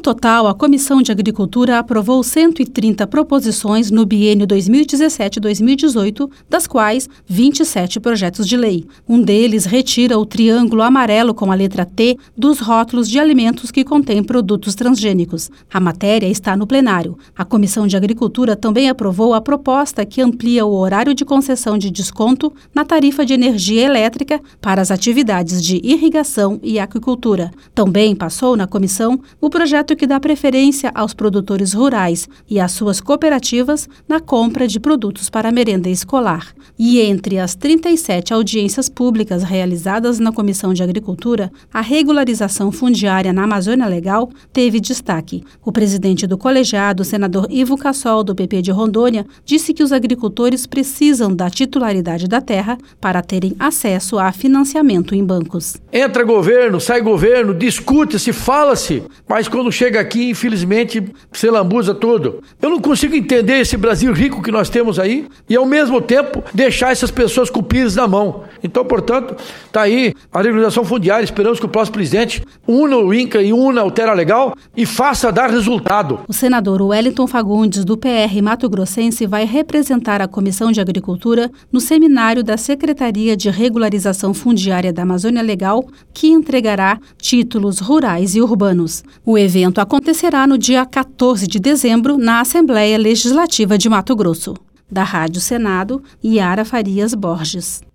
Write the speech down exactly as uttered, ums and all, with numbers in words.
total, a Comissão de Agricultura aprovou cento e trinta proposições no biênio dois mil e dezessete a dois mil e dezoito, das quais vinte e sete projetos de lei. Um deles retira o triângulo amarelo com a letra T dos rótulos de alimentos que contêm produtos transgênicos. A matéria está no plenário. A Comissão de Agricultura também aprovou a proposta que amplia o horário de concessão de desconto na tarifa de energia elétrica para as atividades de irrigação e aquicultura. Também passou na comissão o projeto que dá preferência aos produtores rurais e às suas cooperativas na compra de produtos para a merenda escolar. E entre as trinta e sete audiências públicas realizadas na Comissão de Agricultura, a regularização fundiária na Amazônia Legal teve destaque. O presidente do colegiado, senador Ivo Cassol, do P P de Rondônia, disse que os agricultores precisam da titularidade da terra para terem acesso a financiamento em bancos. Entra governo, sai governo, discute-se, fala-se, mas quando chega aqui, infelizmente, se lambuza tudo. Eu não consigo entender esse Brasil rico que nós temos aí e, ao mesmo tempo, deixar essas pessoas com o pires na mão. Então, portanto, está aí a regularização fundiária. Esperamos que o próximo presidente una o INCRA e una o Terra Legal e faça dar resultado. O senador Wellington Fagundes, do P R Mato Grossense, vai representar a Comissão de Agricultura no seminário da Secretaria de Regularização Fundiária da Amazônia Legal, que entregará títulos rurais e urbanos. O evento acontecerá no dia quatorze de dezembro na Assembleia Legislativa de Mato Grosso. Da Rádio Senado, Yara Farias Borges.